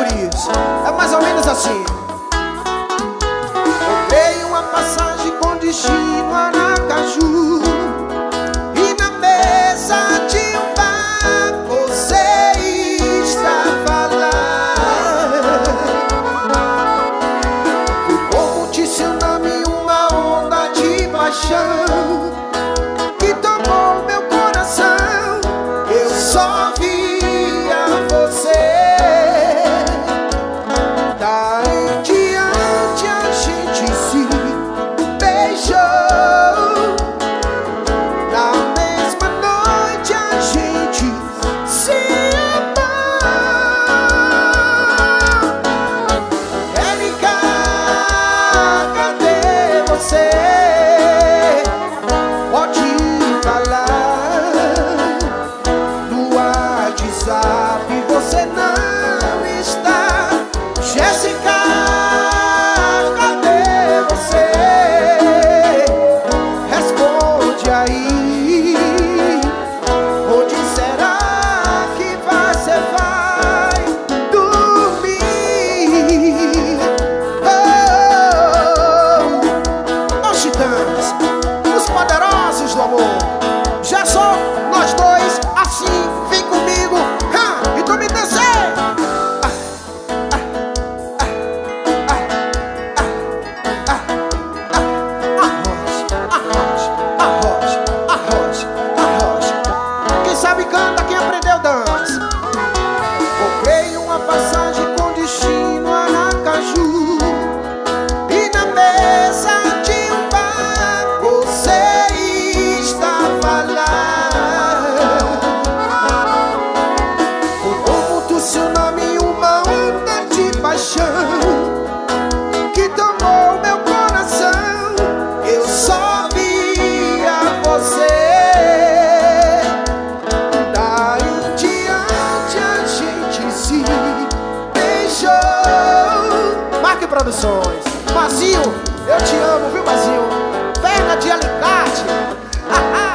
feliz. É mais ou menos assim. Comprei uma passagem com destino a Aracaju, e na mesa de um bar você estava lá. Foi como te seu nome, uma onda de paixão que tomou meu coração. Eu só via você. Daí em diante a gente se beijou. Na mesma noite a gente se amou. Érica, cadê você? Pode falar no WhatsApp, você não está. Jéssica, cadê você? Responde aí. Onde será que você vai dormir? Oh, os titãs, os poderosos do amor. Já só nós dois, assim, vem comigo. E tu me descer. Arroz. Quem sabe canta, quem aprendeu dança. Comprei uma passagem com destino a Aracaju, e na mesa de um bar você estava lá. Como tu seu nome, uma onda de paixão que tomou meu coração. Eu só via você. Daí em diante a gente se beijou. Marque Produções. Mazinho, eu te amo, viu, Mazinho? Perna de alicate.